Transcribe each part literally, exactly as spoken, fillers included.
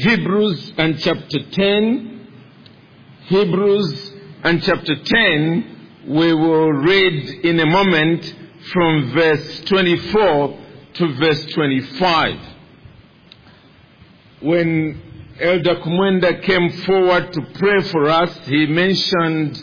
Hebrews and chapter ten. Hebrews and chapter ten, we will read in a moment from verse twenty-four to verse twenty-five. When Elder Kumwenda came forward to pray for us, he mentioned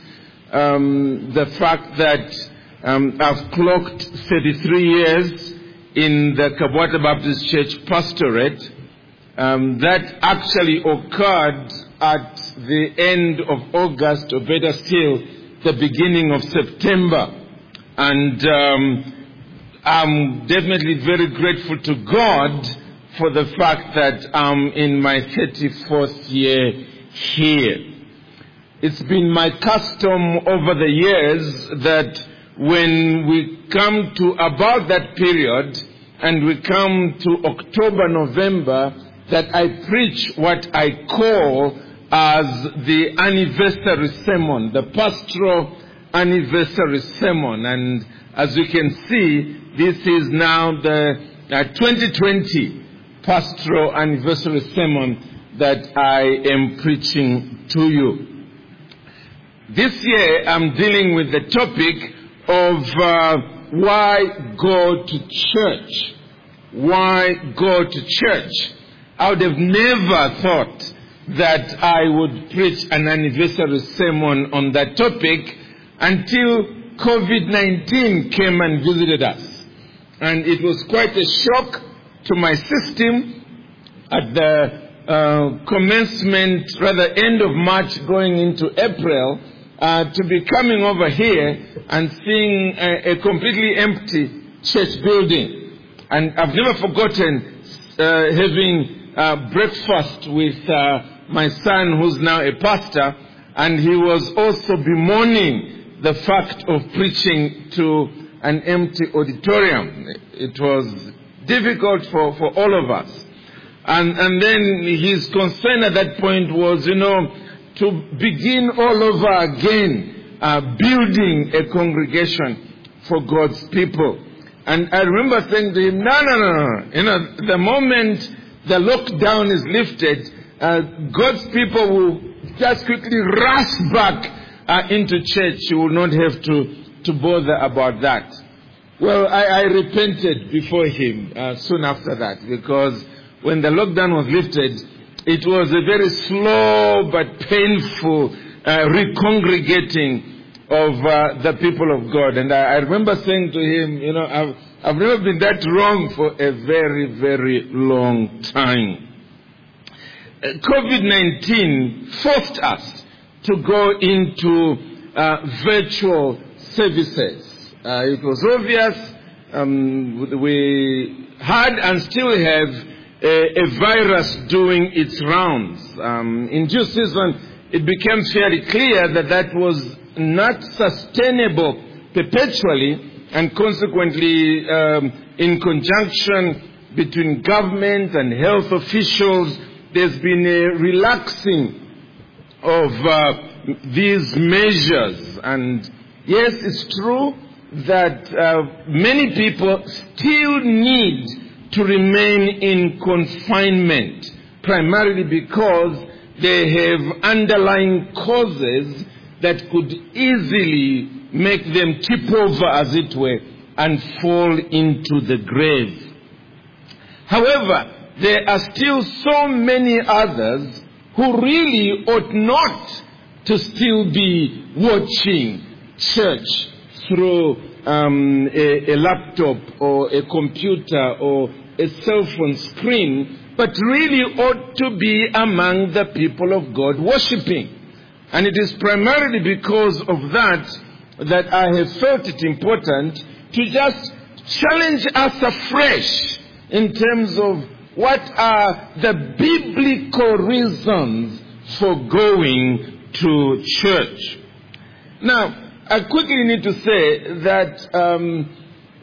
um, the fact that um, I've clocked thirty-three years in the Kabwata Baptist Church pastorate. Um, that actually occurred at the end of August, or better still, the beginning of September. And um, I'm definitely very grateful to God for the fact that I'm in my thirty-fourth year here. It's been my custom over the years that when we come to about that period and we come to October, November, that I preach what I call as the anniversary sermon, the pastoral anniversary sermon. And as you can see, this is now the uh, twenty twenty pastoral anniversary sermon that I am preaching to you. This year I'm dealing with the topic of uh, why go to church. Why go to church? I would have never thought that I would preach an anniversary sermon on that topic until COVID nineteen came and visited us. And it was quite a shock to my system at the uh, commencement, rather end of March going into April, uh, to be coming over here and seeing a, a completely empty church building. And I've never forgotten uh, having Uh, breakfast with uh, my son, who's now a pastor, and he was also bemoaning the fact of preaching to an empty auditorium. It was difficult for, for all of us. And, and then his concern at that point was, you know, to begin all over again, uh, building a congregation for God's people. And I remember saying to him, no, no, no, no. You know, the moment the lockdown is lifted, uh, God's people will just quickly rush back uh, into church. You will not have to, to bother about that. Well, I, I repented before him uh, soon after that, because when the lockdown was lifted, it was a very slow but painful uh, recongregating of uh, the people of God. And I, I remember saying to him, you know, I've I've never been that wrong for a very, very long time. Uh, COVID nineteen forced us to go into uh, virtual services. Uh, it was obvious um, we had and still have a, a virus doing its rounds. Um, in due season, it became fairly clear that that was not sustainable perpetually. And consequently, um, in conjunction between government and health officials, there's been a relaxing of uh, these measures. And yes, it's true that uh, many people still need to remain in confinement, primarily because they have underlying causes that could easily make them tip over, as it were, and fall into the grave. However, there are still so many others who really ought not to still be watching church through um, a, a laptop or a computer or a cell phone screen, but really ought to be among the people of God worshiping. And it is primarily because of that that I have felt it important to just challenge us afresh in terms of what are the biblical reasons for going to church. Now, I quickly need to say that um,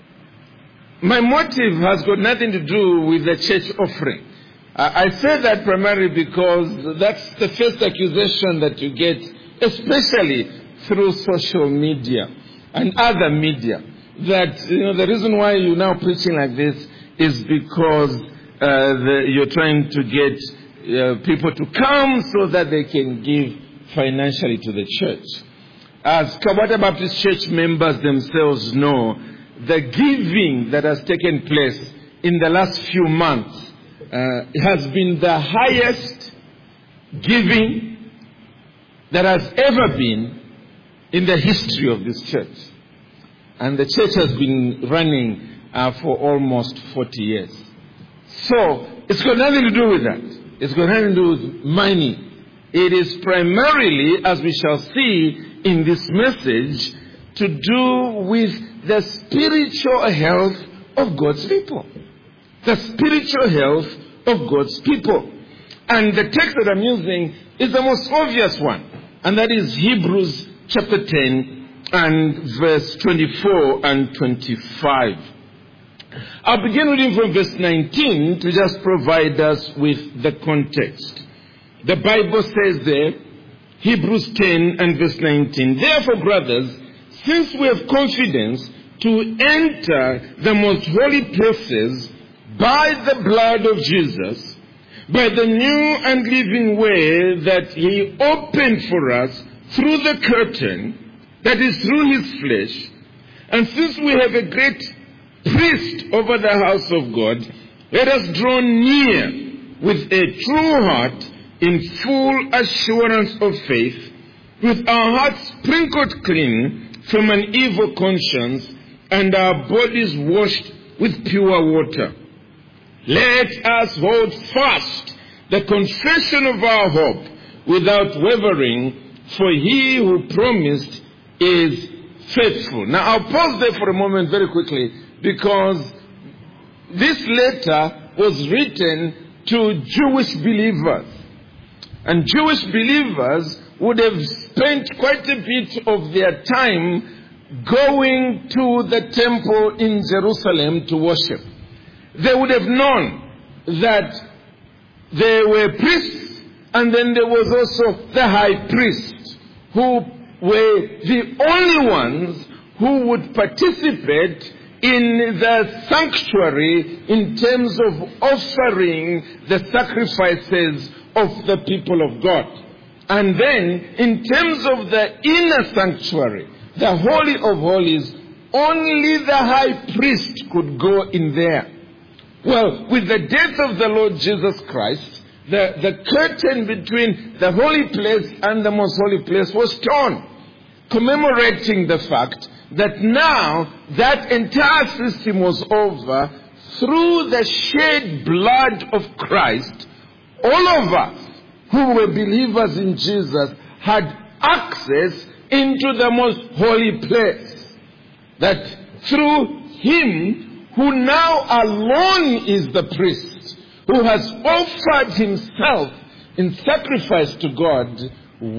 my motive has got nothing to do with the church offering. I, I say that primarily because that's the first accusation that you get, especially through social media and other media, that, you know, the reason why you're now preaching like this is because uh, the, you're trying to get uh, people to come so that they can give financially to the church. As Kabata Baptist Church members themselves know, the giving that has taken place in the last few months uh, has been the highest giving that has ever been in the history of this church. And the church has been running uh, for almost forty years. So, it's got nothing to do with that. It's got nothing to do with money. It is primarily, as we shall see in this message, to do with the spiritual health of God's people. The spiritual health of God's people. And the text that I'm using is the most obvious one. And that is Hebrews chapter ten and verse twenty-four and twenty-five. I'll begin reading from verse nineteen to just provide us with the context. The Bible says there, Hebrews ten and verse nineteen, "Therefore, brothers, since we have confidence to enter the most holy places by the blood of Jesus, by the new and living way that he opened for us through the curtain, that is through his flesh, and since we have a great priest over the house of God, let us draw near with a true heart in full assurance of faith, with our hearts sprinkled clean from an evil conscience and our bodies washed with pure water. Let us hold fast the confession of our hope without wavering, for he who promised is faithful." Now I'll pause there for a moment very quickly, because this letter was written to Jewish believers. And Jewish believers would have spent quite a bit of their time going to the temple in Jerusalem to worship. They would have known that there were priests, and then there was also the high priest, who were the only ones who would participate in the sanctuary in terms of offering the sacrifices of the people of God. And then, in terms of the inner sanctuary, the Holy of Holies, only the high priest could go in there. Well, with the death of the Lord Jesus Christ, the, the curtain between the holy place and the most holy place was torn, commemorating the fact that now that entire system was over. Through the shed blood of Christ, all of us who were believers in Jesus had access into the most holy place. That through him, who now alone is the priest, who has offered himself in sacrifice to God,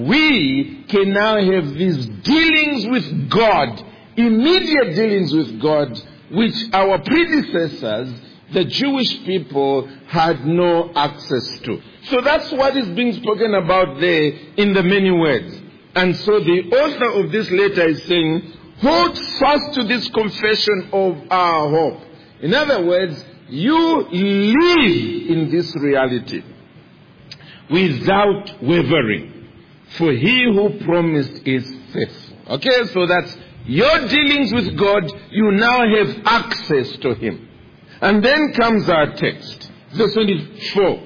we can now have these dealings with God, immediate dealings with God, which our predecessors, the Jewish people, had no access to. So that's what is being spoken about there in the many words. And so the author of this letter is saying, hold fast to this confession of our hope. In other words, you live in this reality without wavering, for he who promised is faithful. Okay, so that's your dealings with God. You now have access to him. And then comes our text, verse twenty-four.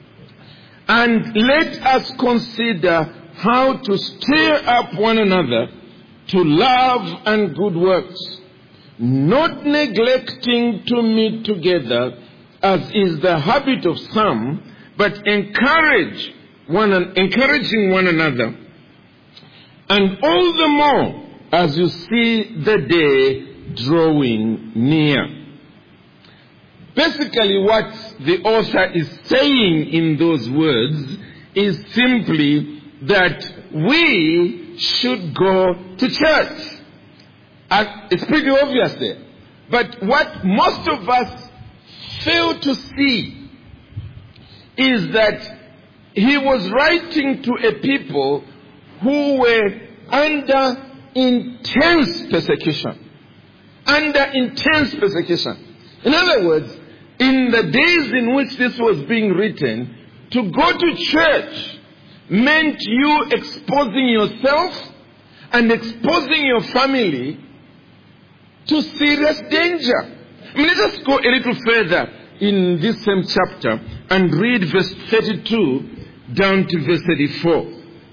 "And let us consider how to stir up one another to love and good works, not neglecting to meet together, as is the habit of some, but encourage one, encouraging one another, and all the more as you see the day drawing near." Basically, what the author is saying in those words is simply that we should go to church. And it's pretty obvious there. But what most of us fail to see is that he was writing to a people who were under intense persecution. Under intense persecution. In other words, in the days in which this was being written, To go to church meant you exposing yourself and exposing your family to serious danger. I mean, let us go a little further in this same chapter and read verse thirty-two down to verse thirty-four.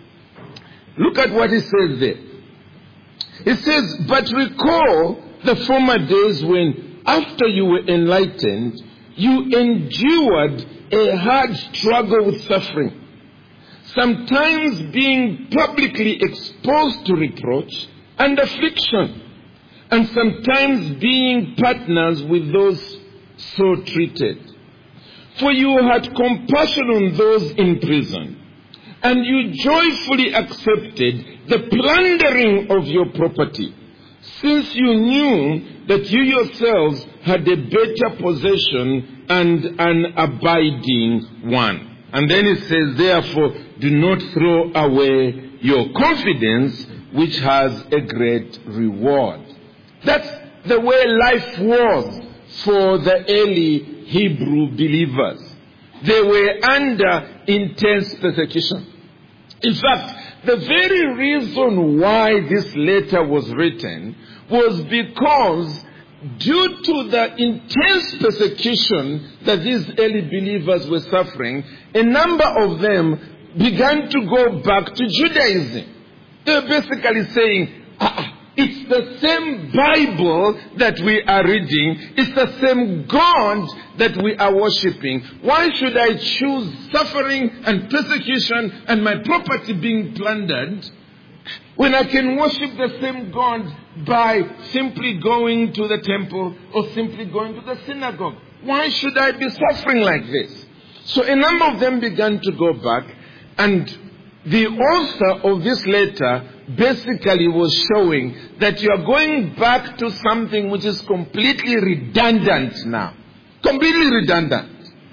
Look at what it says there. It says, but recall the former days when, after you were enlightened, you endured a hard struggle with suffering, sometimes being publicly exposed to reproach and affliction, and sometimes being partners with those so treated. For you had compassion on those in prison, and you joyfully accepted the plundering of your property, since you knew that you yourselves had a better possession and an abiding one. And then it says, therefore, do not throw away your confidence, which has a great reward. That's the way life was for the early Hebrew believers. They were under intense persecution. In fact, the very reason why this letter was written was because due to the intense persecution that these early believers were suffering, a number of them began to go back to Judaism. They were basically saying, ah, it's the same Bible that we are reading. It's the same God that we are worshipping. Why should I choose suffering and persecution and my property being plundered when I can worship the same God by simply going to the temple or simply going to the synagogue? Why should I be suffering like this? So a number of them began to go back, and the author of this letter basically was showing that you are going back to something which is completely redundant now. Completely redundant.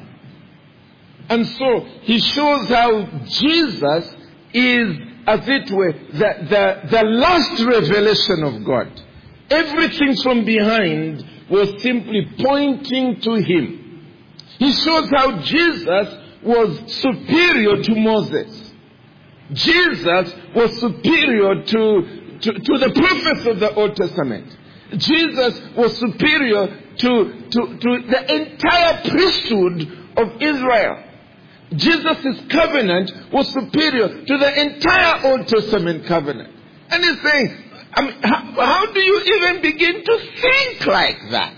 And so he shows how Jesus is, as it were, the, the, the last revelation of God. Everything from behind was simply pointing to him. He shows how Jesus was superior to Moses. Jesus was superior to, to, to the prophets of the Old Testament. Jesus was superior to, to, to the entire priesthood of Israel. Jesus' covenant was superior to the entire Old Testament covenant. And he's saying, I mean, how, how do you even begin to think like that?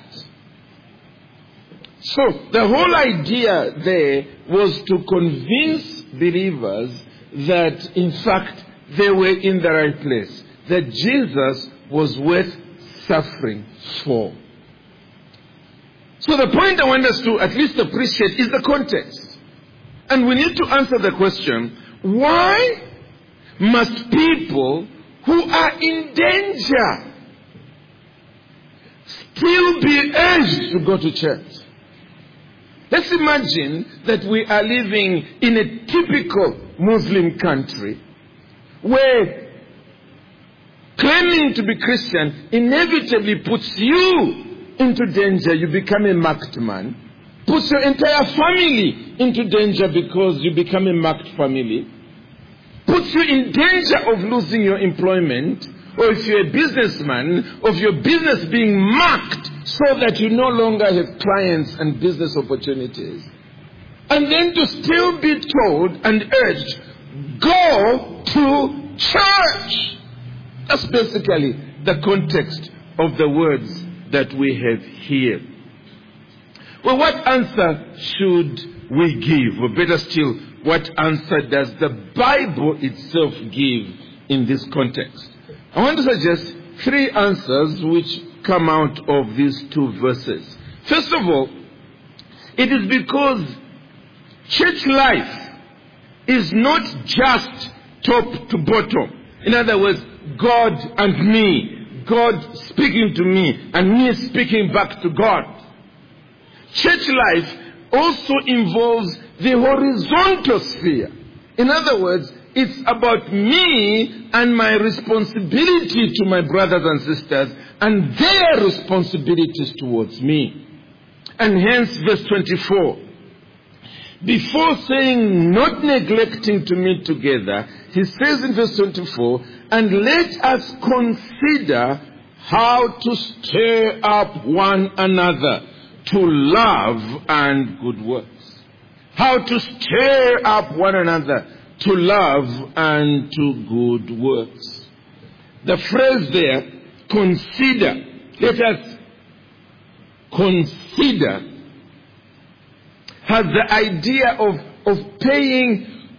So the whole idea there was to convince believers that in fact they were in the right place, that Jesus was worth suffering for. So the point I want us to at least appreciate is the context. And we need to answer the question, why must people who are in danger still be urged to go to church? Let's imagine that we are living in a typical Muslim country where claiming to be Christian inevitably puts you into danger. You become a marked man. Puts your entire family into danger because you become a marked family. Puts you in danger of losing your employment, or if you're a businessman, of your business being marked so that you no longer have clients and business opportunities. And then to still be told and urged, go to church. That's basically the context of the words that we have here. Well, what answer should we give? Or better still, what answer does the Bible itself give in this context? I want to suggest three answers which come out of these two verses. First of all, it is because church life is not just top to bottom. In other words, God and me, God speaking to me and me speaking back to God. Church life also involves the horizontal sphere. In other words, it's about me and my responsibility to my brothers and sisters and their responsibilities towards me. And hence verse twenty-four. Before saying not neglecting to meet together, he says in verse twenty-four, and let us consider how to stir up one another to love and good works. How to stir up one another to love and to good works. The phrase there, consider, let us consider, has the idea of, of paying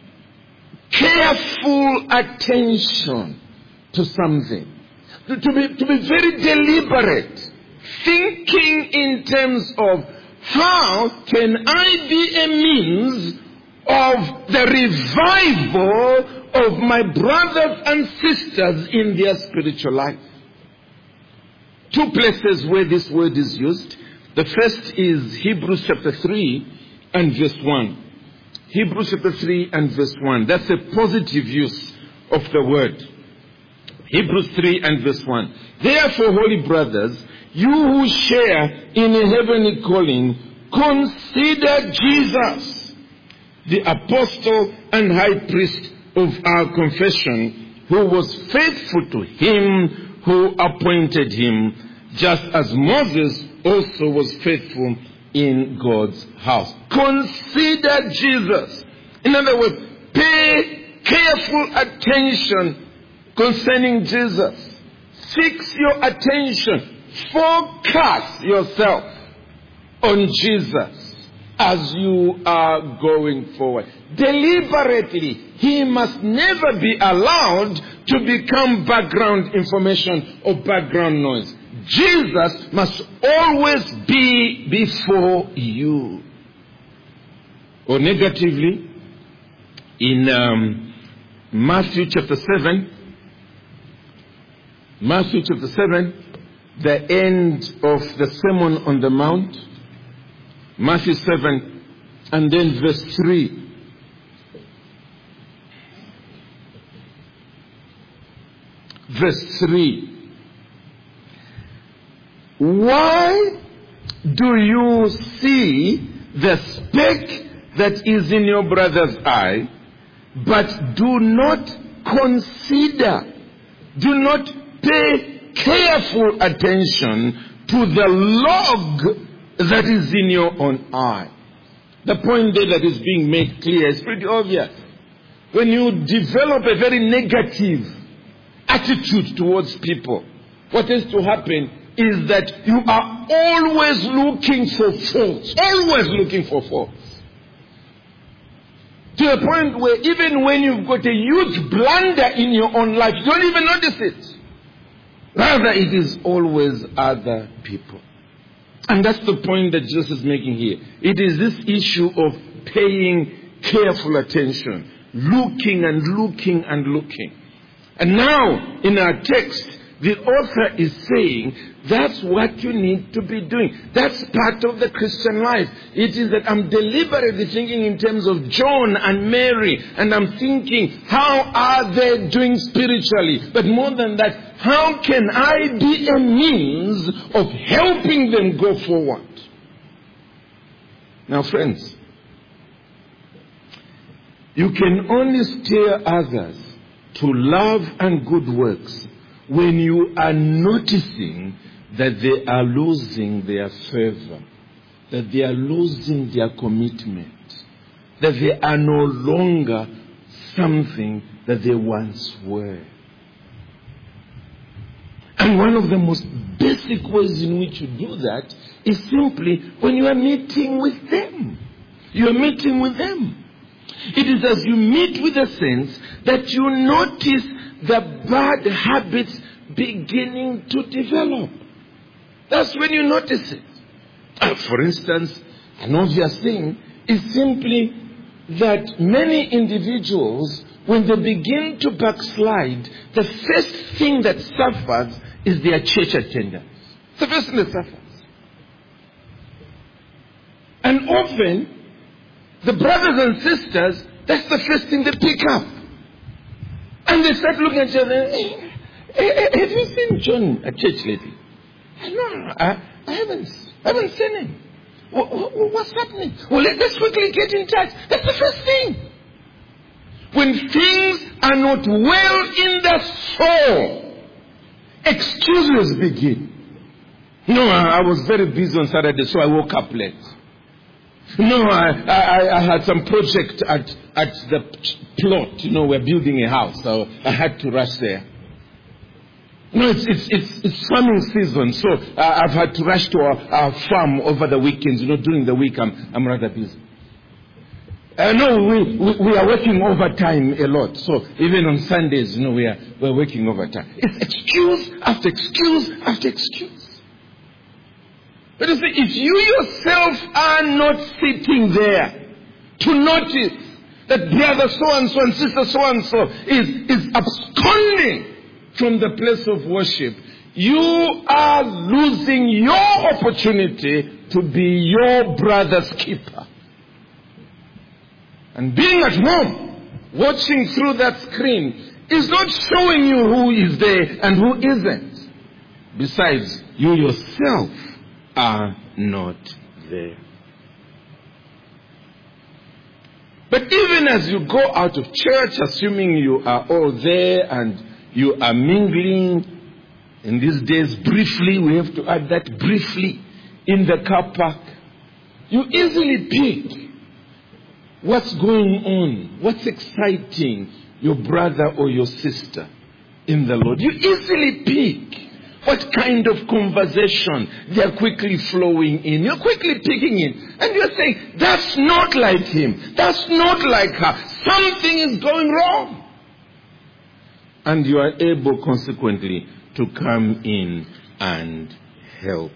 careful attention to something. To, to, be, to be very deliberate. Thinking in terms of how can I be a means of the revival of my brothers and sisters in their spiritual life. Two places where this word is used. The first is Hebrews chapter three and verse one. Hebrews chapter three and verse one. That's a positive use of the word. Hebrews three and verse one. Therefore, holy brothers, you who share in a heavenly calling, consider Jesus, the apostle and high priest of our confession, who was faithful to him who appointed him, just as Moses also was faithful in God's house. Consider Jesus. In other words, pay careful attention concerning Jesus. Fix your attention. Focus yourself on Jesus as you are going forward. Deliberately, he must never be allowed to become background information or background noise. Jesus must always be before you. Or negatively, in um, Matthew chapter seven, Matthew chapter seven, the end of the Sermon on the Mount, Matthew seven, and then verse three. Verse three. Why do you see the speck that is in your brother's eye, but do not consider, do not pay careful attention to the log that is in your own eye? The point there that is being made clear is pretty obvious. When you develop a very negative attitude towards people, what is to happen is that you are always looking for faults. Always looking for faults. To a point where even when you've got a huge blunder in your own life, you don't even notice it. Rather, it is always other people. And that's the point that Jesus is making here. It is this issue of paying careful attention. Looking and looking and looking. And now, in our text, the author is saying that's what you need to be doing. That's part of the Christian life. It is that I'm deliberately thinking in terms of John and Mary, and I'm thinking, how are they doing spiritually? But more than that, how can I be a means of helping them go forward? Now, friends, you can only steer others to love and good works when you are noticing that they are losing their fervor, that they are losing their commitment, that they are no longer something that they once were. And one of the most basic ways in which you do that is simply when you are meeting with them. You are meeting with them. It is as you meet with the saints that you notice the bad habits beginning to develop. That's when you notice it. Uh, for instance, an obvious thing is simply that many individuals, when they begin to backslide, the first thing that suffers is their church attendance. It's the first thing that suffers. And often, the brothers and sisters, that's the first thing they pick up. And they start looking at each other. Hey, hey, have you seen John at church lately? No, I, I haven't. I haven't seen him. What's happening? Well, let's quickly get in touch. That's the first thing. When things are not well in the soul, excuses begin. No, I was very busy on Saturday, so I woke up late. No, I, I, I had some project at, at the plot. You know, we're building a house, so I had to rush there. No, it's it's it's, it's farming season, so uh, I've had to rush to our, our farm over the weekends. You know, during the week I'm I'm rather busy. Uh, no, we, we we are working overtime a lot. So even on Sundays, you know, we are we're working overtime. It's excuse after excuse after excuse. But you see, if you yourself are not sitting there to notice that brother so and so and sister so and so is is absconding from the place of worship, you are losing your opportunity to be your brother's keeper. And being at home, watching through that screen, is not showing you who is there and who isn't. Besides, you yourself are not there. But even as you go out of church, assuming you are all there and you are mingling, in these days briefly, we have to add that briefly, in the car park, you easily pick what's going on, what's exciting your brother or your sister in the Lord. You easily pick what kind of conversation they are quickly flowing in. You're quickly picking it. And you're saying, that's not like him. That's not like her. Something is going wrong. And you are able, consequently, to come in and help.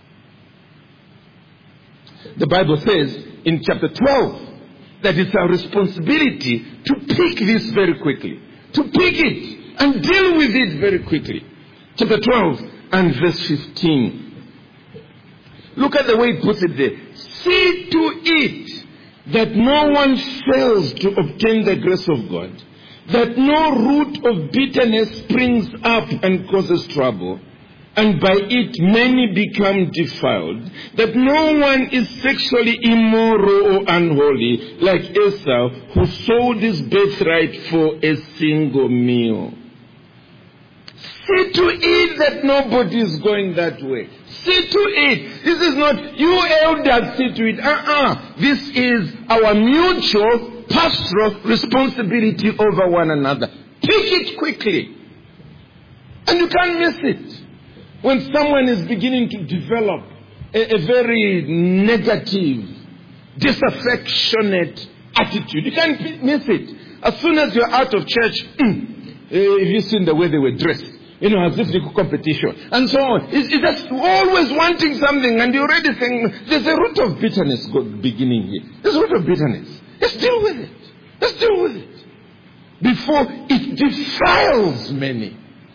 The Bible says in chapter twelve that it's our responsibility to pick this very quickly. To pick it and deal with it very quickly. Chapter twelve and verse fifteen. Look at the way he puts it there. See to it that no one fails to obtain the grace of God, that no root of bitterness springs up and causes trouble, and by it many become defiled, that no one is sexually immoral or unholy, like Esau, who sold his birthright for a single meal. See to it that nobody is going that way. See to it. This is not, you elders see to it. Uh-uh. This is our mutual pastoral responsibility over one another. Pick it quickly. And you can't miss it. When someone is beginning to develop a, a very negative, disaffectionate attitude, you can't miss it. As soon as you're out of church, have you seen the way they were dressed? You know, as if they could competition. And so on. It's, it's just always wanting something, and you're already saying, there's a root of bitterness beginning here. There's a root of bitterness. Let's deal with it. Let's deal with it. Before it defiles many.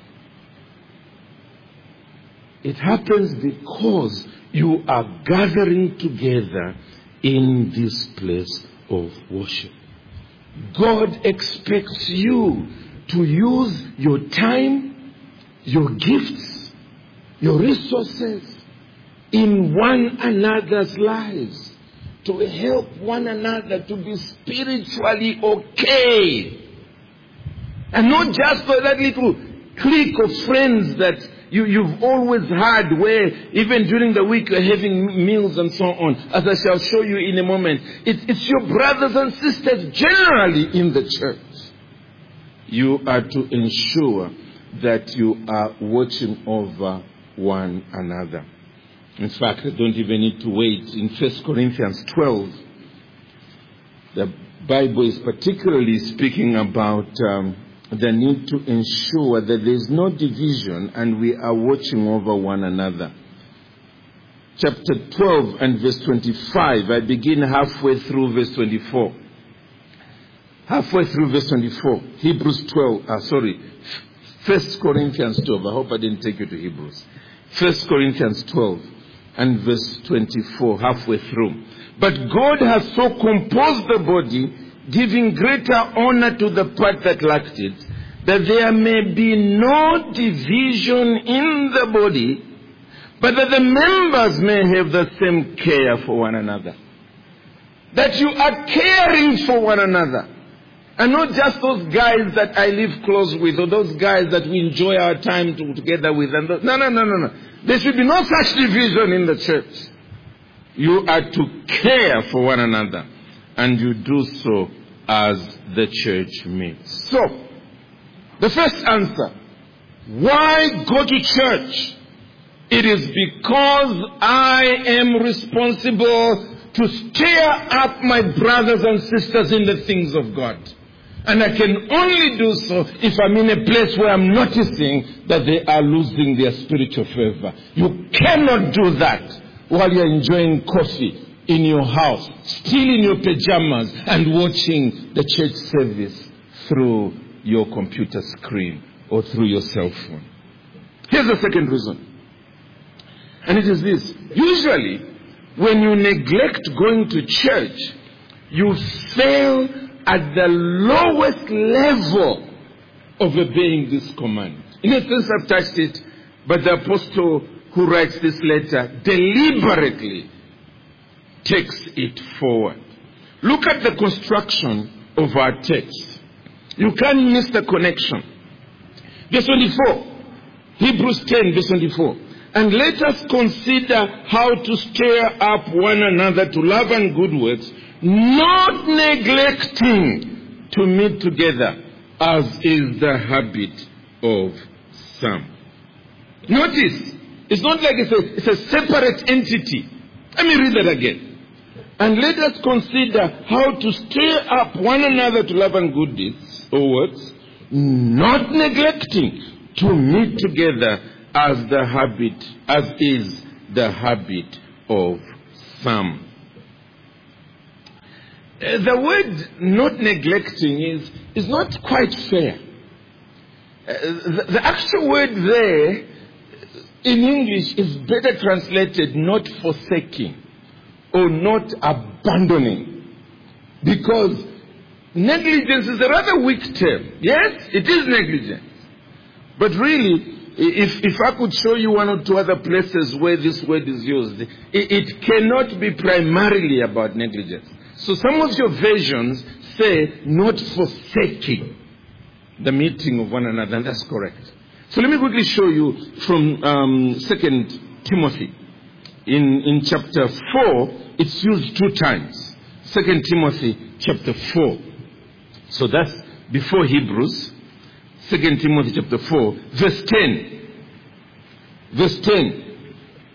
It happens because you are gathering together in this place of worship. God expects you to use your time, your gifts, your resources in one another's lives to help one another to be spiritually okay. And not just for that little clique of friends that you, you've always had, where even during the week you're having meals and so on, as I shall show you in a moment. It's, it's your brothers and sisters generally in the church. You are to ensure that you are watching over one another. In fact, I don't even need to wait. In First Corinthians twelve, the Bible is particularly speaking about um, the need to ensure that there is no division and we are watching over one another. Chapter twelve and verse twenty-five, I begin halfway through verse twenty-four. Halfway through verse twenty-four, Hebrews twelve, uh, sorry, First Corinthians twelve. I hope I didn't take you to Hebrews. First Corinthians twelve and verse twenty-four, halfway through. But God has so composed the body, giving greater honor to the part that lacked it, that there may be no division in the body, but that the members may have the same care for one another. That you are caring for one another. And not just those guys that I live close with, or those guys that we enjoy our time to, together with. And those, no, no, no, no, no. There should be no such division in the church. You are to care for one another. And you do so as the church meets. So, the first answer. Why go to church? It is because I am responsible to stir up my brothers and sisters in the things of God. And I can only do so if I'm in a place where I'm noticing that they are losing their spiritual fervor. You cannot do that while you're enjoying coffee in your house, still in your pajamas, and watching the church service through your computer screen or through your cell phone. Here's the second reason. And it is this. Usually, when you neglect going to church, you fail at the lowest level of obeying this command. In a sense, I've touched it, but the apostle who writes this letter deliberately takes it forward. Look at the construction of our text. You can't miss the connection. Verse twenty-four. Hebrews ten, verse twenty-four. And let us consider how to stir up one another to love and good works, not neglecting to meet together, as is the habit of some. Notice, it's not like it's a, it's a separate entity. Let me read that again. And let us consider how to stir up one another to love and good deeds or works, not neglecting to meet together, as the habit, as is the habit of some. Uh, the word not neglecting is, is not quite fair. Uh, the, the actual word there in English is better translated not forsaking or not abandoning. Because negligence is a rather weak term. Yes, it is negligence. But really, If, if I could show you one or two other places where this word is used, it, it cannot be primarily about negligence. So some of your versions say not forsaking the meeting of one another, and that's correct. So let me quickly show you from um, Second Timothy. In, in chapter four, it's used two times. Second Timothy chapter four. So that's before Hebrews. Second Timothy chapter four, verse ten. Verse ten.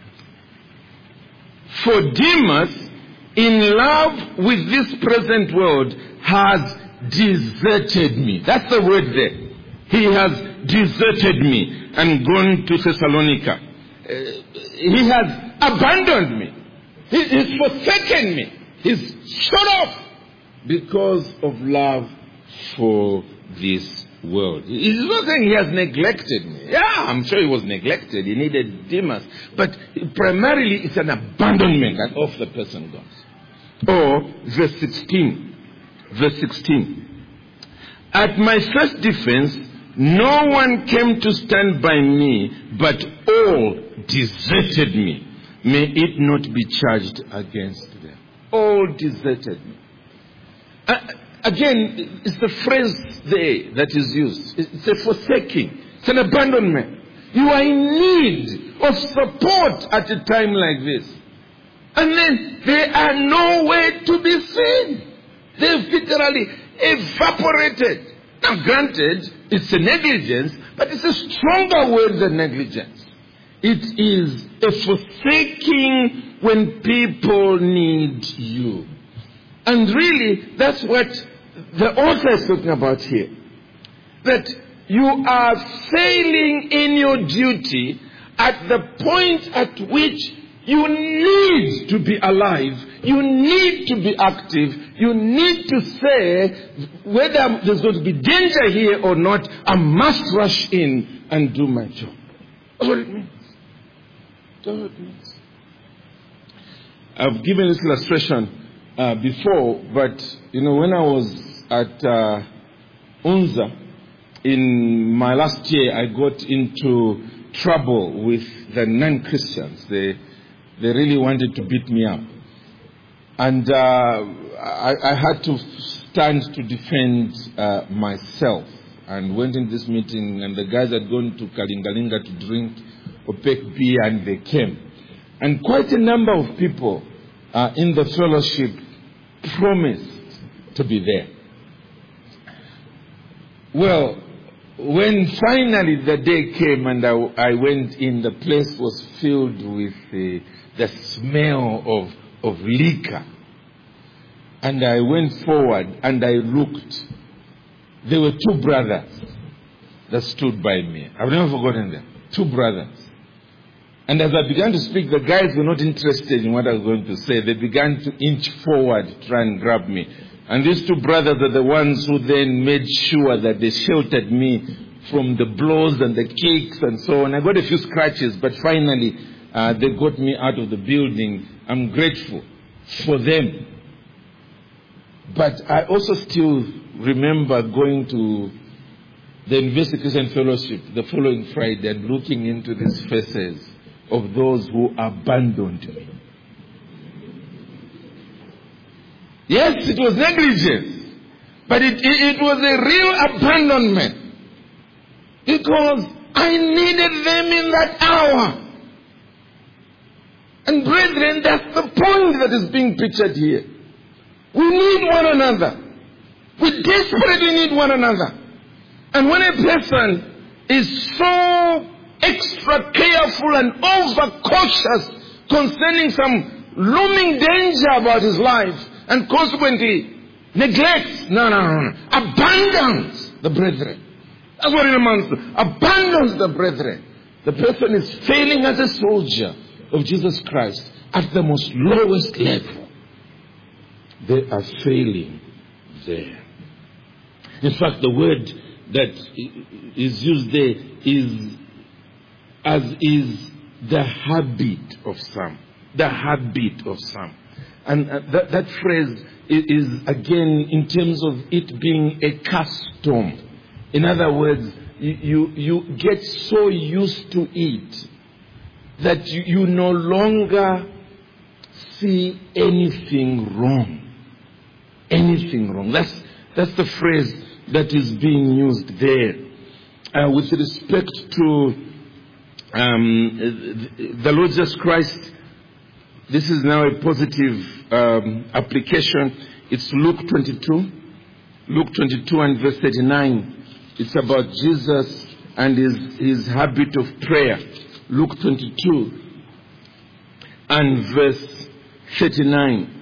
For Demas, in love with this present world, has deserted me. That's the word there. He has deserted me and gone to Thessalonica. Uh, he has abandoned me. He, he's forsaken me. He's shut off because of love for this world. He's not saying he has neglected me. Yeah, I'm sure he was neglected. He needed Demas. But primarily it's an abandonment and off the person goes. Or verse sixteen. Verse sixteen. At my first defense, no one came to stand by me, but all deserted me. May it not be charged against them. All deserted me. Uh, Again, it's the phrase there that is used. It's a forsaking. It's an abandonment. You are in need of support at a time like this. And then they are nowhere to be seen. They've literally evaporated. Now granted, it's a negligence, but it's a stronger word than negligence. It is a forsaking when people need you. And really, that's what the author is talking about here. That you are failing in your duty at the point at which you need to be alive. You need to be active. You need to say whether there's going to be danger here or not, I must rush in and do my job. That's what it means. That's what it means. I've given this illustration Uh, before, but you know, when I was at uh, UNZA in my last year, I got into trouble with the non-Christians. They, they really wanted to beat me up. And uh, I, I had to stand to defend uh, myself. And went in this meeting, and the guys had gone to Kalingalinga to drink opaque beer, and they came. And quite a number of people uh, in the fellowship promised to be there. Well, when finally the day came and I, I went in, the place was filled with the, the smell of, of liquor. And I went forward and I looked. There were two brothers that stood by me. I've never forgotten them. Two brothers. And as I began to speak, the guys were not interested in what I was going to say. They began to inch forward to try and grab me. And these two brothers are the ones who then made sure that they sheltered me from the blows and the kicks and so on. I got a few scratches, but finally uh, they got me out of the building. I'm grateful for them. But I also still remember going to the University Christian Fellowship the following Friday and looking into these faces of those who abandoned me. Yes, it was negligence, but it, it, it was a real abandonment because I needed them in that hour. And brethren, that's the point that is being pictured here. We need one another. We desperately need one another. And when a person is so extra careful and overcautious concerning some looming danger about his life and consequently neglects, no, no, no, no, abandons the brethren. That's what it amounts to. Abandons the brethren. The person is failing as a soldier of Jesus Christ at the most lowest level. They are failing there. In fact, the word that is used there is as is the habit of some. The habit of some. And uh, that, that phrase is, is, again, in terms of it being a custom. In other words, you, you, you get so used to it that you, you no longer see anything wrong. Anything wrong. That's, that's the phrase that is being used there. Uh, with respect to um, the Lord Jesus Christ, this is now a positive um, application. It's Luke twenty-two. Luke twenty-two and verse thirty-nine. It's about Jesus and his, his habit of prayer. Luke twenty-two and verse thirty-nine.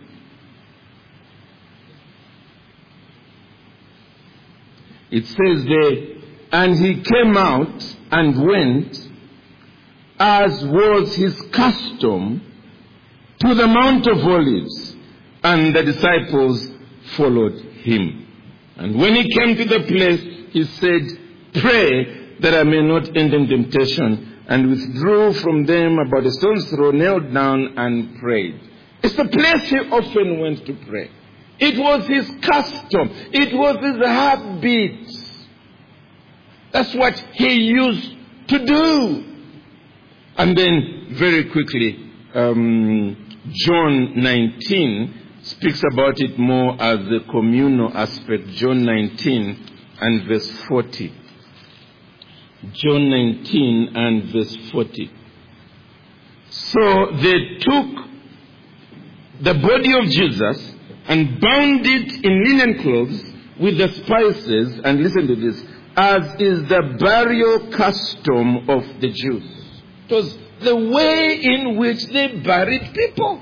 It says there, and he came out and went, as was his custom, to the Mount of Olives, and the disciples followed him. And when he came to the place, he said, pray that I may not enter in temptation, and withdrew from them about a stone's throw, knelt down and prayed. It's the place he often went to pray. It was his custom. It was his habit. That's what he used to do. And then, very quickly, um, John nineteen speaks about it more as the communal aspect. John nineteen and verse forty. John nineteen and verse forty. So they took the body of Jesus and bound it in linen clothes with the spices, and listen to this, as is the burial custom of the Jews. It was the way in which they buried people.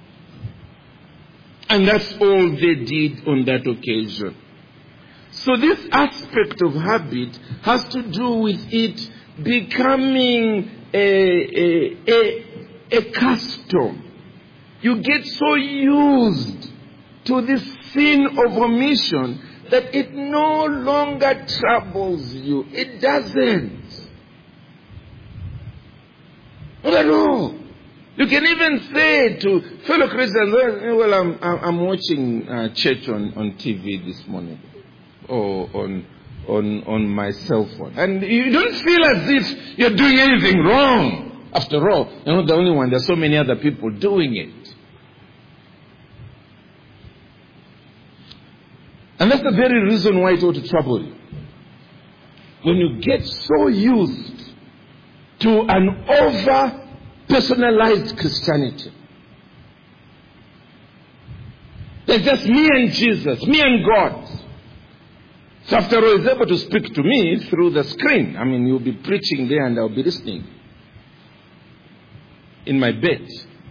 And that's all they did on that occasion. So this aspect of habit has to do with it becoming a, a, a, a custom. You get so used to this sin of omission that it no longer troubles you. It doesn't. Not at all. You can even say to fellow Christians, well, I'm, I'm watching uh, church on, on T V this morning, or on, on, on my cell phone. And you don't feel as if you're doing anything wrong. After all, you're not the only one. There's so many other people doing it. And that's the very reason why it ought to trouble you. When you get so used to an over-personalized Christianity. There's just me and Jesus, me and God. So after all, he's able to speak to me through the screen. I mean, you'll be preaching there and I'll be listening. In my bed.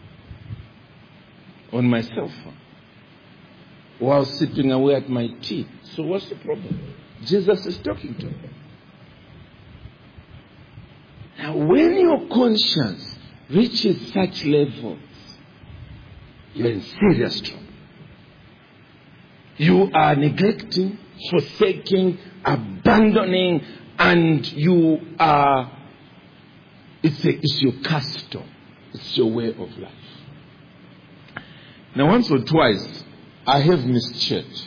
On my cell phone. While sipping away at my tea. So what's the problem? Jesus is talking to me. Now, when your conscience reaches such levels, you're in serious trouble. You are neglecting, forsaking, abandoning, and you are, it's, a, it's your custom. It's your way of life. Now, once or twice, I have missed church.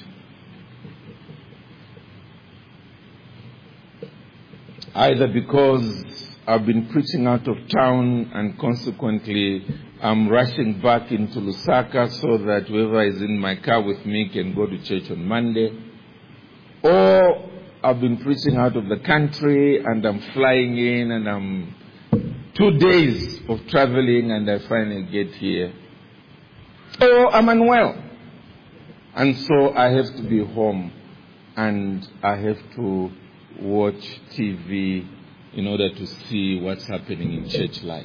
Either because I've been preaching out of town and consequently I'm rushing back into Lusaka so that whoever is in my car with me can go to church on Monday. Or I've been preaching out of the country and I'm flying in and I'm two days of traveling and I finally get here. Or I'm unwell. And so I have to be home and I have to watch T V in order to see what's happening in church life.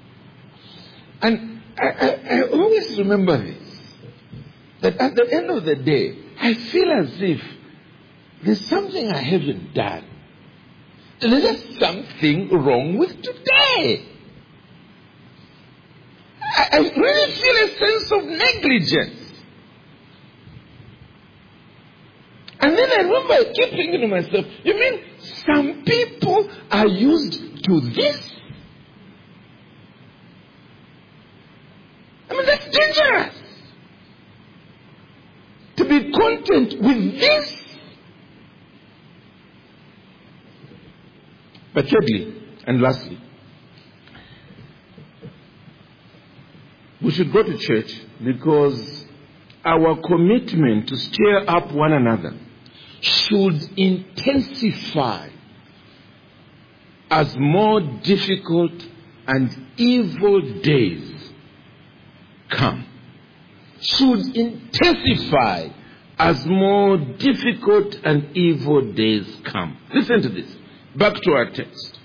And I, I, I always remember this, that at the end of the day, I feel as if there's something I haven't done. There's something wrong with today. I, I really feel a sense of negligence. And then I remember I kept thinking to myself, you mean some people are used to this? I mean, that's dangerous. To be content with this. But thirdly, and lastly, we should go to church because our commitment to stir up one another should intensify as more difficult and evil days come. Should intensify as more difficult and evil days come. Listen to this. Back to our text.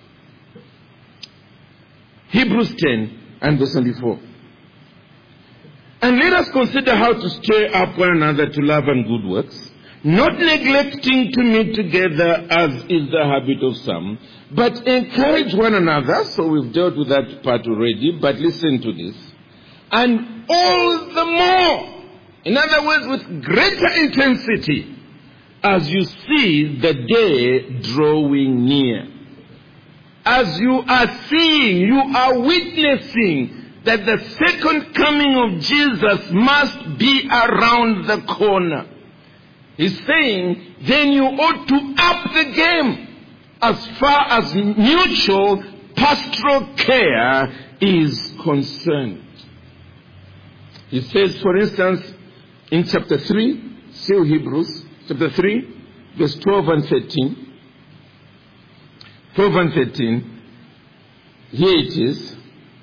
Hebrews ten and verse twenty-four. And let us consider how to stir up one another to love and good works, not neglecting to meet together as is the habit of some, but encourage one another. So we've dealt with that part already, but listen to this. And all the more, in other words, with greater intensity, as you see the day drawing near. As you are seeing, you are witnessing that the second coming of Jesus must be around the corner. He's saying, then you ought to up the game as far as mutual pastoral care is concerned. He says, for instance, in chapter three, still Hebrews, chapter three, verse twelve and thirteen. twelve and thirteen. Here it is.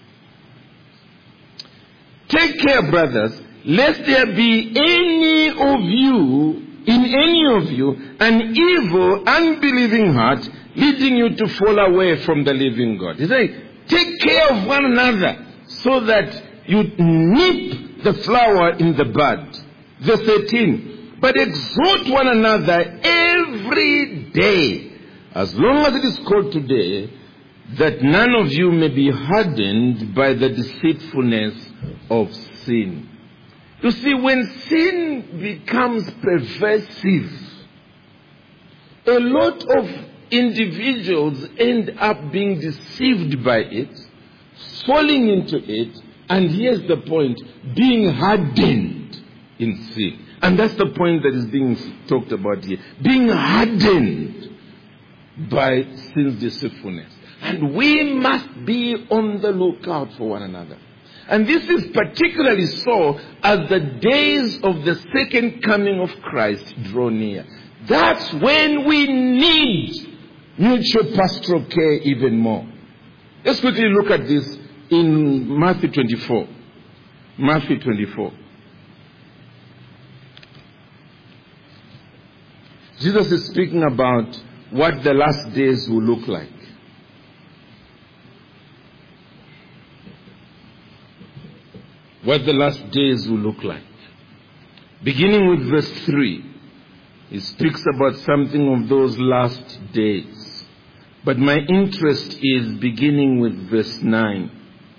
Take care, brothers, lest there be any of you, in any of you, an evil, unbelieving heart, leading you to fall away from the living God. He's saying, take care of one another, so that you nip the flower in the bud. Verse thirteen. But exhort one another every day, as long as it is called today, that none of you may be hardened by the deceitfulness of sin. You see, when sin becomes pervasive, a lot of individuals end up being deceived by it, falling into it, and here's the point, being hardened in sin. And that's the point that is being talked about here. Being hardened by sin's deceitfulness. And we must be on the lookout for one another. And this is particularly so as the days of the second coming of Christ draw near. That's when we need mutual pastoral care even more. Let's quickly look at this in Matthew twenty-four. Matthew twenty-four. Jesus is speaking about what the last days will look like. What the last days will look like. Beginning with verse three, he speaks about something of those last days. But my interest is beginning with verse nine.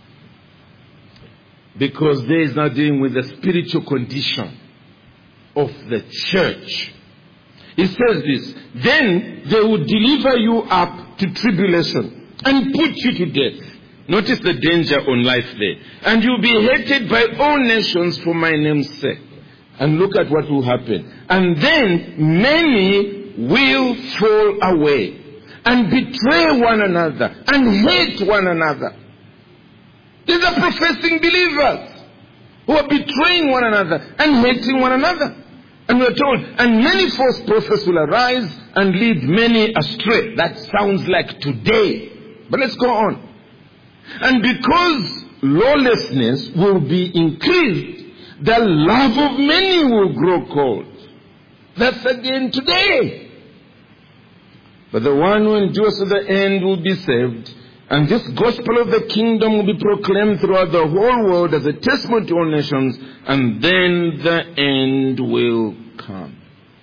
Because there is now dealing with the spiritual condition of the church. He says this, then they will deliver you up to tribulation and put you to death. Notice the danger on life there. And you'll be hated by all nations for my name's sake. And look at what will happen. And then many will fall away and betray one another and hate one another. These are professing believers who are betraying one another and hating one another. And we're told, and many false prophets will arise and lead many astray. That sounds like today. But let's go on. And because lawlessness will be increased, the love of many will grow cold. That's again today. But the one who endures to the end will be saved. And this gospel of the kingdom will be proclaimed throughout the whole world as a testimony to all nations. And then the end will come.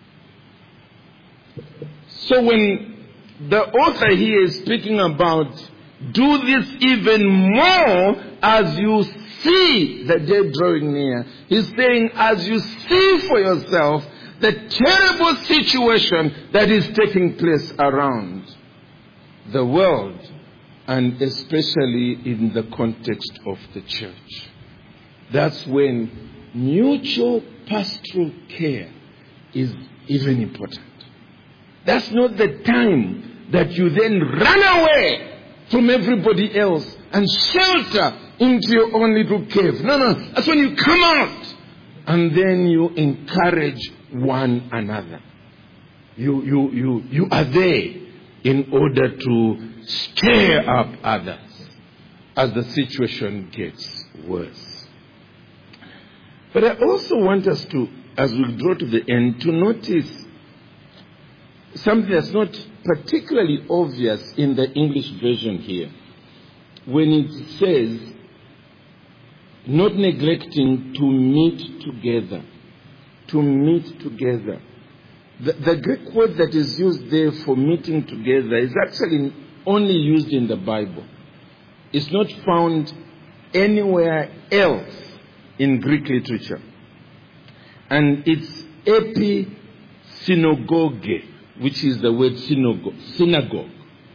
So when the author here is speaking about do this even more as you see the day drawing near, he's saying as you see for yourself the terrible situation that is taking place around the world, and especially in the context of the church. That's when mutual pastoral care is even important. That's not the time that you then run away from everybody else and shelter into your own little cave. No, no. That's when you come out and then you encourage one another. You, you, you, you are there in order to stir up others as the situation gets worse. But I also want us to, as we draw to the end, to notice something that's not particularly obvious in the English version here. When it says, not neglecting to meet together. To meet together. The, the Greek word that is used there for meeting together is actually only used in the Bible. It's not found anywhere else in Greek literature. And it's episynagoge, which is the word synagogue. Synagogue.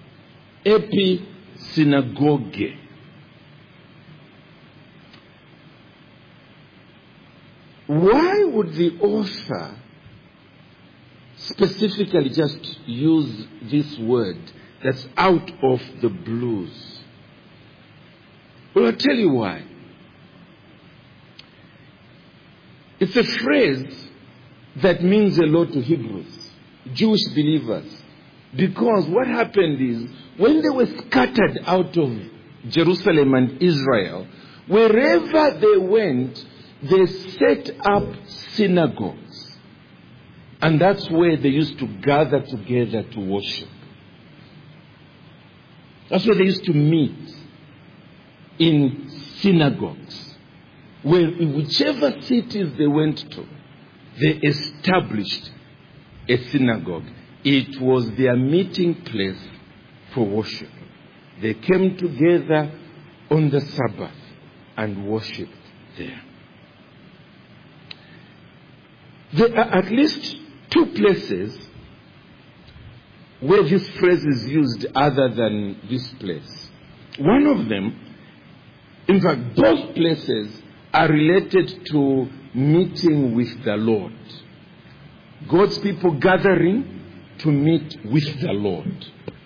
Episynagoge. Why would the author specifically just use this word that's out of the blues? Well, I'll tell you why. It's a phrase that means a lot to Hebrews, Jewish believers. Because what happened is, when they were scattered out of Jerusalem and Israel, wherever they went, they set up synagogues. And that's where they used to gather together to worship. That's where they used to meet, in synagogues. Where in whichever cities they went to, they established a synagogue. It was their meeting place for worship. They came together on the Sabbath and worshipped there. There are at least two places where this phrase is used other than this place. One of them, in fact, both places are related to meeting with the Lord. God's people gathering to meet with the Lord.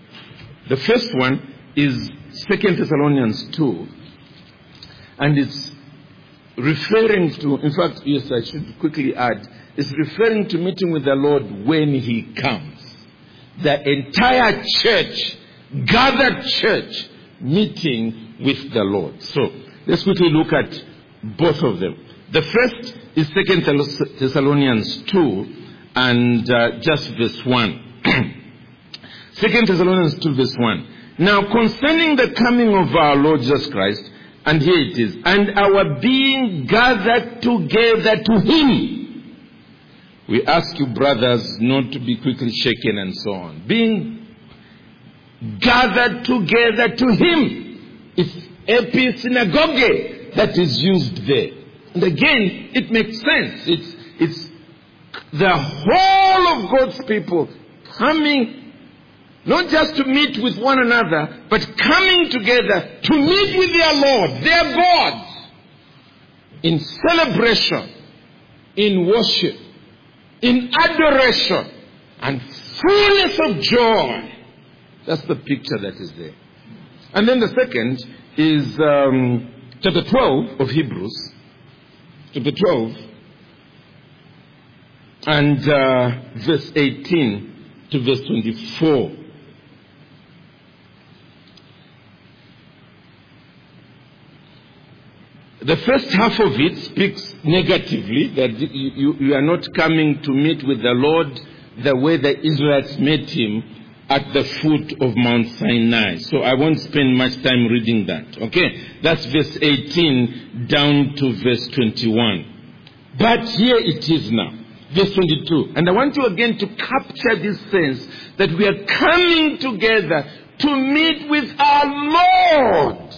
The first one is Second Thessalonians two. And it's referring to, in fact, yes, I should quickly add, it's referring to meeting with the Lord when He comes. The entire church, gathered church, meeting with the Lord. So, let's quickly look at both of them. The first is Second Thessalonians two and uh, just verse one. Second Thessalonians two verse one. Now concerning the coming of our Lord Jesus Christ, and here it is, and our being gathered together to Him. We ask you, brothers, not to be quickly shaken and so on. Being gathered together to Him. It's episynagoge that is used there. And again, it makes sense. It's, it's the whole of God's people coming, not just to meet with one another, but coming together to meet with their Lord, their God, in celebration, in worship, in adoration, and fullness of joy. That's the picture that is there. And then the second is um, chapter twelve of Hebrews. Chapter twelve and uh, verse eighteen to verse twenty-four. The first half of it speaks negatively, that you, you, you are not coming to meet with the Lord the way the Israelites met Him at the foot of Mount Sinai. So I won't spend much time reading that. Okay? That's verse eighteen down to verse twenty-one. But here it is now. Verse twenty-two. And I want you again to capture this sense that we are coming together to meet with our Lord.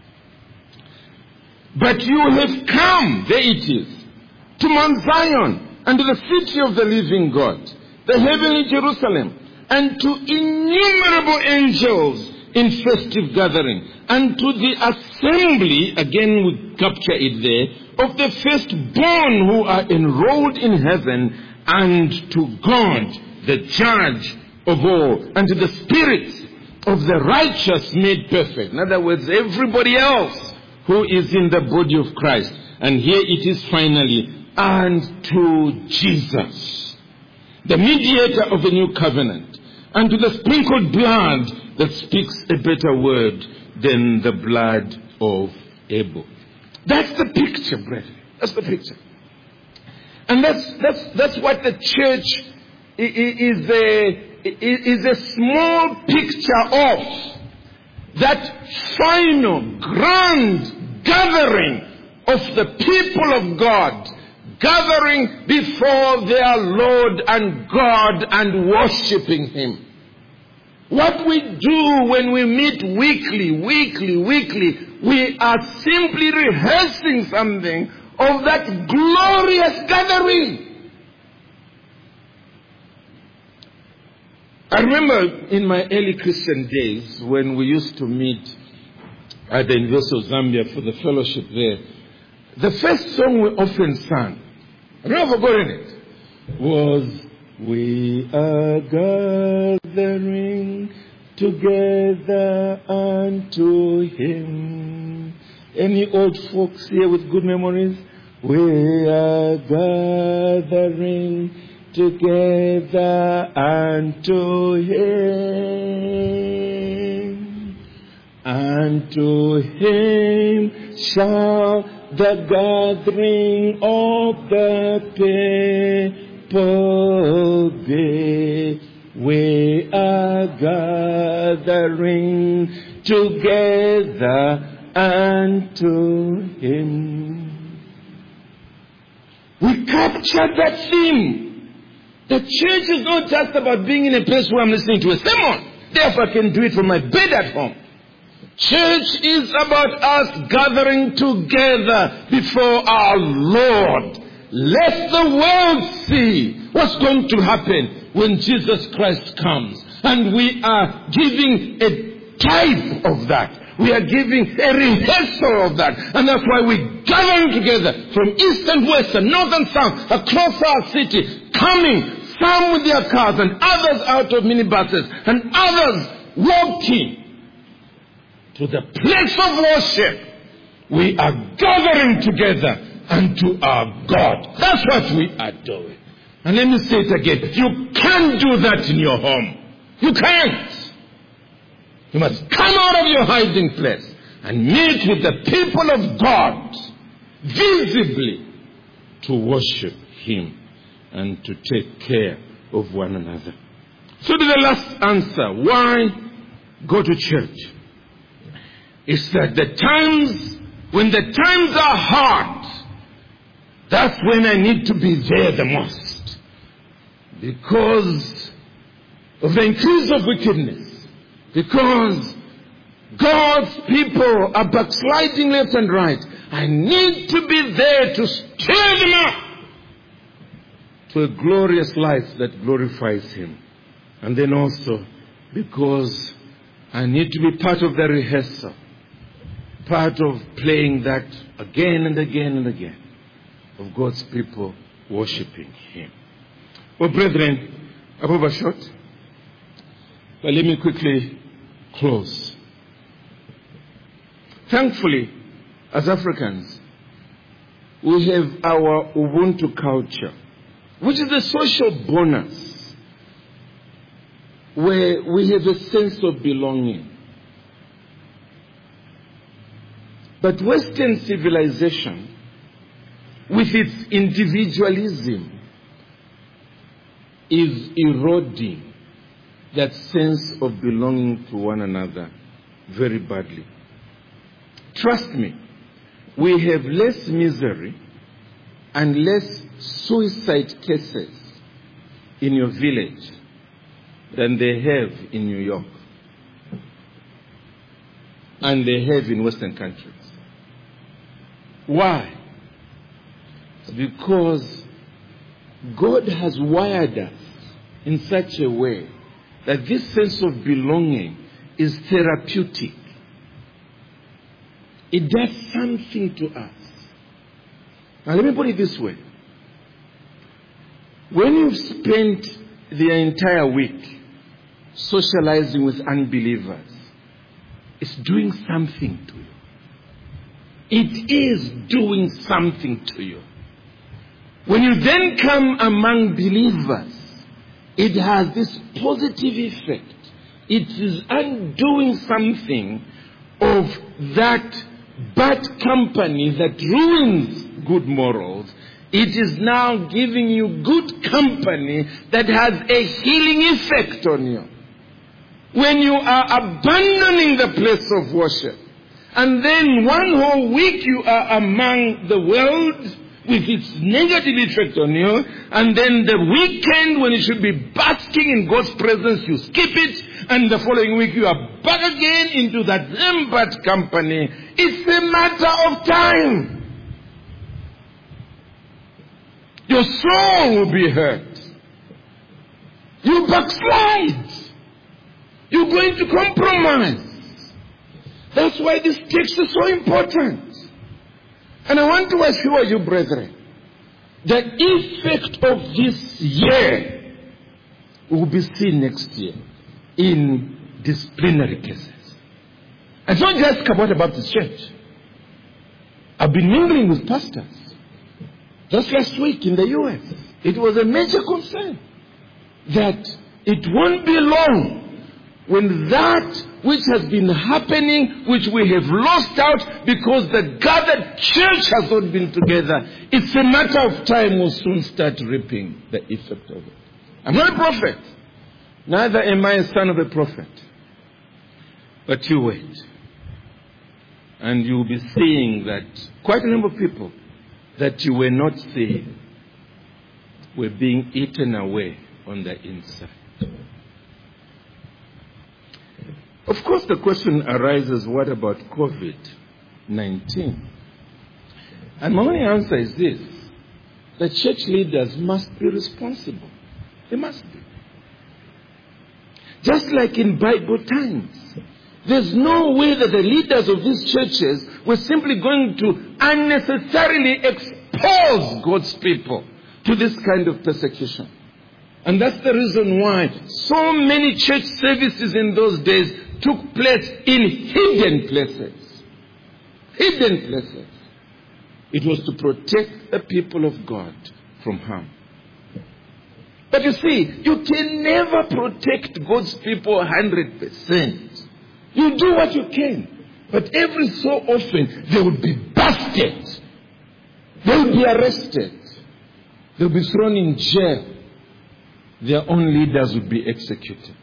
But you have come, there it is, to Mount Zion and to the city of the living God, the heavenly Jerusalem, and to innumerable angels in festive gathering, and to the assembly, again we capture it there, of the firstborn who are enrolled in heaven, and to God, the judge of all, and to the spirits of the righteous made perfect. In other words, everybody else who is in the body of Christ. And here it is finally, and to Jesus, the mediator of the new covenant, and to the sprinkled blood that speaks a better word than the blood of Abel. That's the picture, brethren. That's the picture. And that's that's that's what the church is a is a small picture of. That final, grand gathering of the people of God, gathering before their Lord and God and worshiping Him. What we do when we meet weekly, weekly, weekly, we are simply rehearsing something of that glorious gathering. I remember in my early Christian days when we used to meet at the University of Zambia for the fellowship there, the first song we often sang, I've never forgotten it, was "We are gathering together unto Him." Any old folks here with good memories? We are gathering together unto Him, unto Him shall the gathering of the people be. We are gathering together unto Him. We captured that theme. The church is not just about being in a place where I'm listening to a sermon. Therefore, I can do it from my bed at home. Church is about us gathering together before our Lord. Let the world see what's going to happen when Jesus Christ comes. And we are giving a type of that. We are giving a rehearsal of that. And that's why we're gathering together from east and west and north and south across our city, coming, some with their cars and others out of minibuses and others walking to the place of worship. We are gathering together unto our God. That's what we are doing. And let me say it again. You can't do that in your home. You can't. You must come out of your hiding place and meet with the people of God visibly to worship Him and to take care of one another. So to the last answer, why go to church? It's that the times, when the times are hard, that's when I need to be there the most. Because of the increase of wickedness. Because God's people are backsliding left and right. I need to be there to stir them up to a glorious life that glorifies Him. And then also because I need to be part of the rehearsal. Part of playing that again and again and again. Of God's people worshiping Him. Well, brethren, I'm overshot. But let me quickly close. Thankfully, as Africans, we have our Ubuntu culture, which is a social bonus, where we have a sense of belonging. But Western civilization, with its individualism, is eroding that sense of belonging to one another very badly. Trust me, we have less misery and less suicide cases in your village than they have in New York. And they have in Western countries. Why? Because God has wired us in such a way that this sense of belonging is therapeutic. It does something to us. Now let me put it this way. When you've spent the entire week socializing with unbelievers, it's doing something to you. It is doing something to you. When you then come among believers, it has this positive effect. It is undoing something of that bad company that ruins good morals. It is now giving you good company that has a healing effect on you. When you are abandoning the place of worship, and then one whole week you are among the world with its negative effect on you, and then the weekend when you should be basking in God's presence, you skip it, and the following week you are back again into that same bad company. It's a matter of time. Your soul will be hurt. You backslide. You're going to compromise. That's why this text is so important. And I want to assure you, brethren, the effect of this year will be seen next year in disciplinary cases. It's not just Kabata Baptist Church. I've been mingling with pastors. Just last week in the U S, it was a major concern that it won't be long when that which has been happening, which we have lost out because the gathered church has not been together, it's a matter of time we'll soon start reaping the effect of it. I'm not a prophet. Neither am I a son of a prophet. But you wait. And you'll be seeing that quite a number of people that you were not seeing were being eaten away on the inside. Of course, the question arises, what about COVID nineteen? And my only answer is this. The church leaders must be responsible. They must be. Just like in Bible times. There's no way that the leaders of these churches were simply going to unnecessarily expose God's people to this kind of persecution. And that's the reason why so many church services in those days took place in hidden places. Hidden places. It was to protect the people of God from harm. But you see, you can never protect God's people one hundred percent. You do what you can. But every so often, they will be busted. They will be arrested. They will be thrown in jail. Their own leaders will be executed.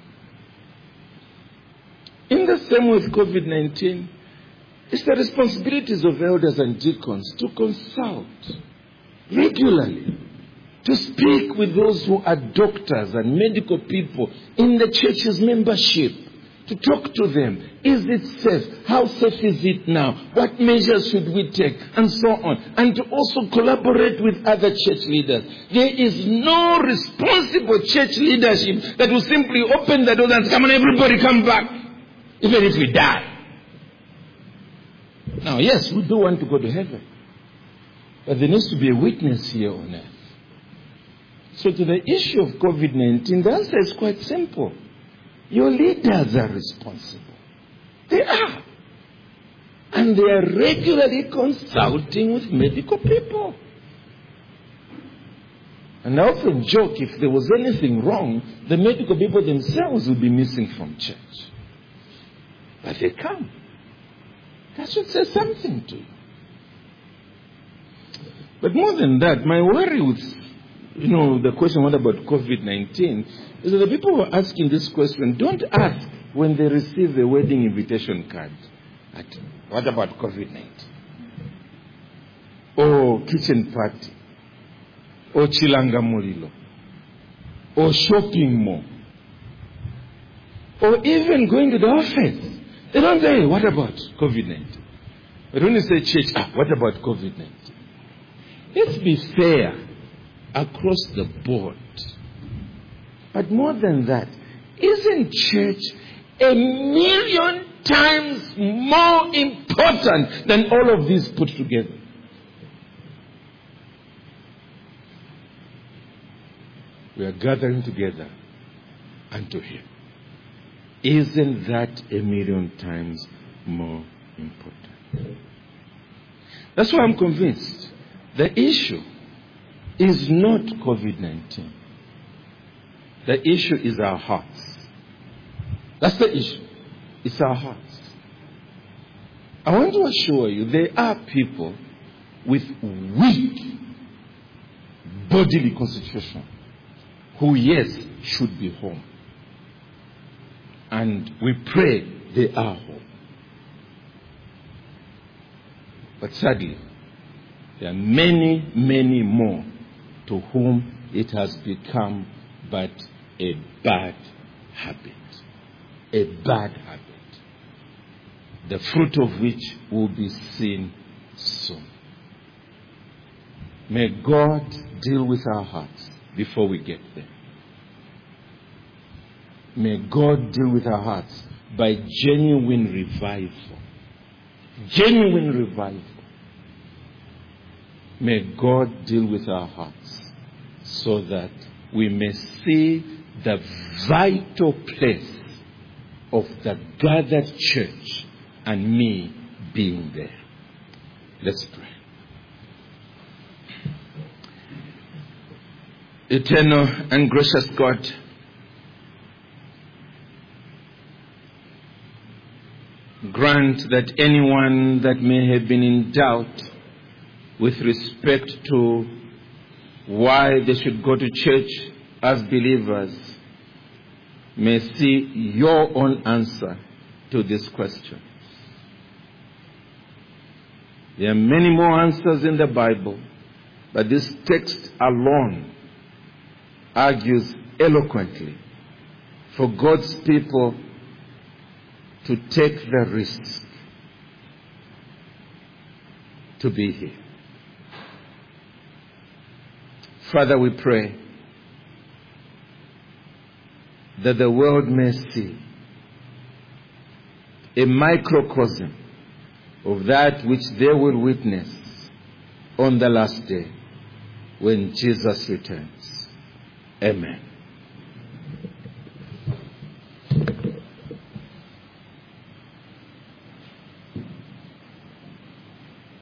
In the same way with COVID nineteen, it's the responsibilities of elders and deacons to consult regularly, to speak with those who are doctors and medical people in the church's membership, to talk to them. Is it safe? How safe is it now? What measures should we take? And so on. And to also collaborate with other church leaders. There is no responsible church leadership that will simply open the doors and say, come on, everybody come back, even if we die. Now, yes, we do want to go to heaven. But there needs to be a witness here on earth. So to the issue of COVID nineteen, the answer is quite simple. Your leaders are responsible. They are. And they are regularly consulting with medical people. And I often joke, if there was anything wrong, the medical people themselves would be missing from church. But they come. That should say something to you. But more than that, my worry with, you know, the question, what about COVID nineteen, is that the people who are asking this question don't ask when they receive a wedding invitation card. At, what about COVID nineteen? Or kitchen party? Or chilanga mulilo? Or shopping mall? Or even going to the office? They don't say, what about COVID nineteen? But when you say church, ah, what about COVID nineteen? Let's be fair across the board. But more than that, isn't church a million times more important than all of these put together? We are gathering together unto Him. Isn't that a million times more important? That's why I'm convinced the issue is not COVID nineteen. The issue is our hearts. That's the issue. It's our hearts. I want to assure you, there are people with weak bodily constitution who, yes, should be home. And we pray they are home. But sadly, there are many, many more to whom it has become but a bad habit. A bad habit. The fruit of which will be seen soon. May God deal with our hearts before we get there. May God deal with our hearts by genuine revival. Genuine revival. May God deal with our hearts so that we may see the vital place of the gathered church and me being there. Let's pray. Eternal and gracious God, grant that anyone that may have been in doubt with respect to why they should go to church as believers may see your own answer to this question. There are many more answers in the Bible, but this text alone argues eloquently for God's people to take the risk to be here. Father, we pray that the world may see a microcosm of that which they will witness on the last day when Jesus returns. Amen.